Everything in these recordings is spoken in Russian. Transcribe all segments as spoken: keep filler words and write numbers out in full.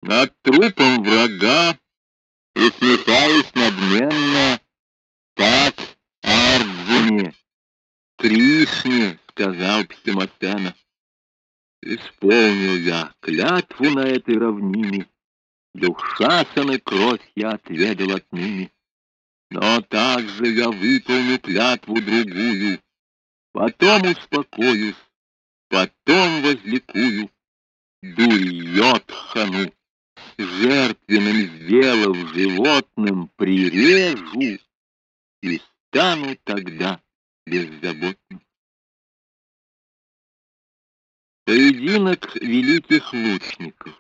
Над трупом врага усмехаясь надменно, так Арджуне, Кришне, сказал Птимосена: исполнил я клятву на этой равнине, Дукшасаны кровь я отведал отныне. Но также я выполню клятву другую, потом успокоюсь, потом возликую, Дурьёдхану, жертвенным сделав животным прирежу и стану тогда беззаботным. Поединок великих лучников.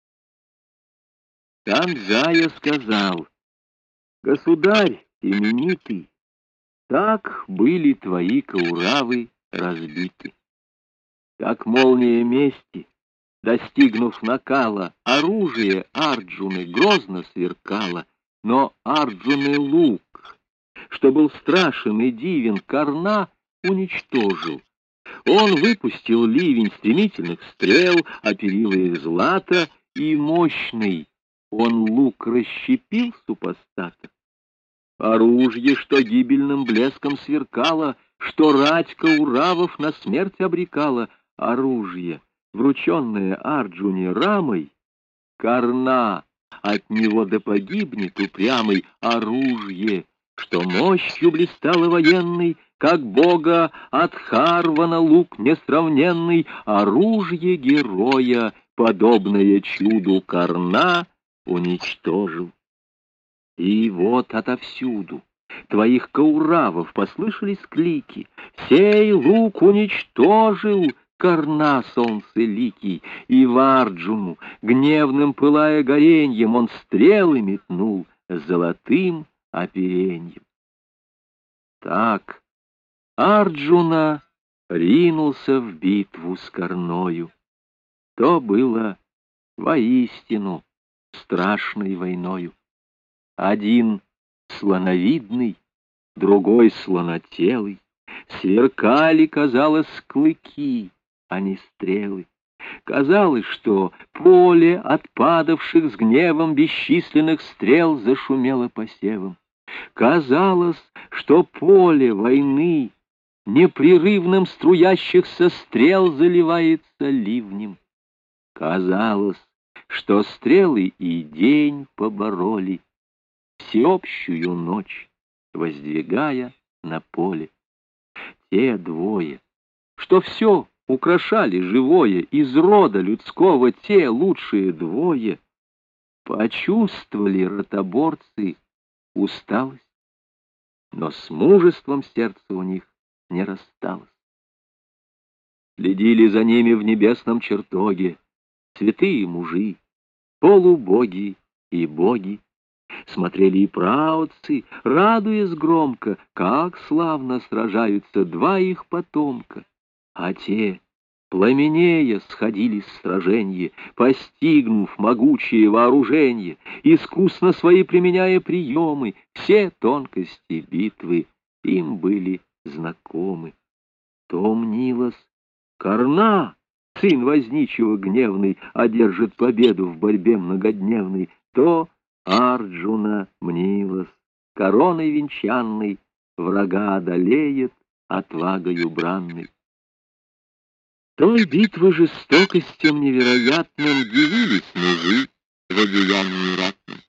Санджая сказал: государь именитый, так были твои кауравы разбиты. Как молния мести, достигнув накала, оружие Арджуны грозно сверкало, но Арджуны лук, что был страшен и дивен, Карна уничтожил. Он выпустил ливень стремительных стрел, оперил их злато, и мощный он лук расщепил супостата. Оружие, что гибельным блеском сверкало, что рать кауравов на смерть обрекало, оружие, врученное Арджуне Рамой, Карна от него да погибнет упрямый, оружие, что мощью блистало военный, как бога от Харвана лук несравненный, оружие героя, подобное чуду, Карна уничтожил. И вот отовсюду твоих кауравов послышались клики: сей лук уничтожил Карна солнцеликий, и в Арджуну, гневным пылая гореньем, он стрелы метнул с золотым опереньем. Так Арджуна ринулся в битву с Карною. То было воистину страшной войною. Один слоновидный, другой слонотелый, сверкали, казалось, клыки, а не стрелы. Казалось, что поле от падавших с гневом бесчисленных стрел зашумело посевом. Казалось, что поле войны непрерывным струящихся стрел заливается ливнем. Казалось, что стрелы и день побороли, всеобщую ночь воздвигая на поле. Те двое, что все украшали живое из рода людского, те лучшие двое, почувствовали ротоборцы усталость, но с мужеством сердце у них не рассталось. Следили за ними в небесном чертоге святые мужи, полубоги и боги. Смотрели и праотцы, радуясь громко, как славно сражаются два их потомка. А те, пламенея, сходились в сраженье, постигнув могучее вооруженье, искусно свои применяя приемы, все тонкости битвы им были знакомы. То мнилось: Карна, сын возничего гневный, одержит победу в борьбе многодневной, то Арджуна мнилось: короной венчанной врага одолеет отвагою бранной. Той битвы жестокостям невероятным дивились мужи в одеянии ратном.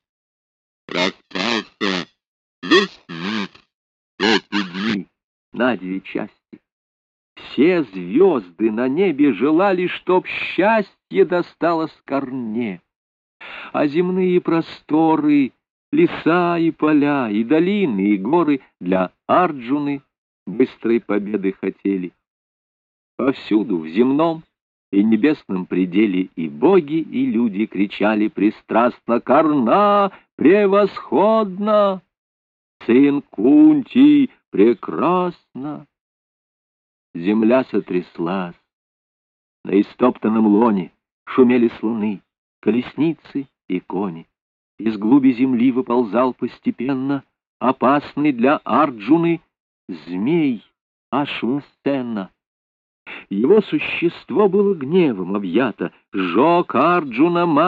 Распался весь мир в эти дни на две части. Все звезды на небе желали, чтоб счастье досталось Карне, а земные просторы, леса и поля, и долины, и горы для Арджуны быстрой победы хотели. Повсюду, в земном и небесном пределе, и боги, и люди кричали пристрастно: Карна превосходна! Сын Кунти прекрасно! Земля сотряслась. На истоптанном лоне шумели слоны, колесницы и кони. Из глуби земли выползал постепенно опасный для Арджуны змей Ашвасена. Его существо было гневом объято, сжег Арджуна мать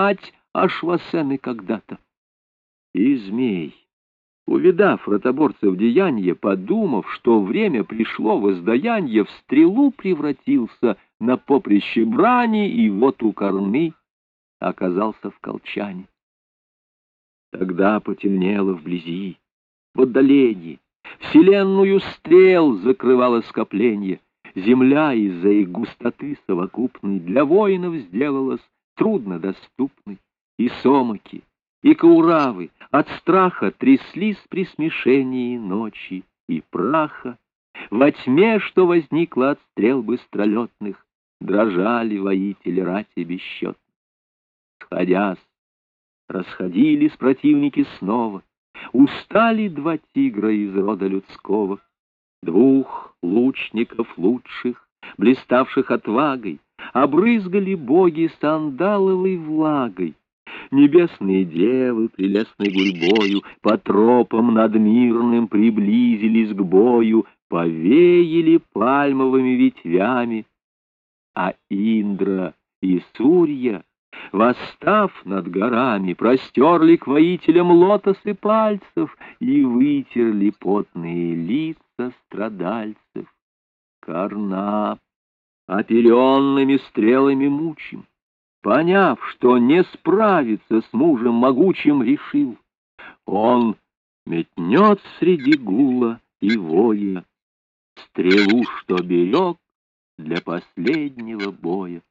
аж Вассены когда-то. И змей, увидав ротоборцев деяние, подумав, что время пришло воздаянье, в стрелу превратился на поприще брани, и вот у корны оказался в колчане. Тогда потемнело вблизи, в отдалении, вселенную стрел закрывало скопление. Земля из-за их густоты совокупной для воинов сделалась труднодоступной. И сомоки, и кауравы от страха тряслись при смешении ночи и праха. Во тьме, что возникла от стрел быстролетных, дрожали воители рати бесчетных. Сходясь, расходились противники снова, устали два тигра из рода людского. Двух лучников лучших, блиставших отвагой, обрызгали боги сандаловой влагой. Небесные девы прелестной гурьбою по тропам надмирным приблизились к бою, повеяли пальмовыми ветвями. А Индра и Сурья, восстав над горами, простерли к воителям лотосы пальцев и вытерли потные лица страдальцев. Карна оперенными стрелами мучим, поняв, что не справится с мужем могучим, решил. Он метнет среди гула и воя стрелу, что берег для последнего боя.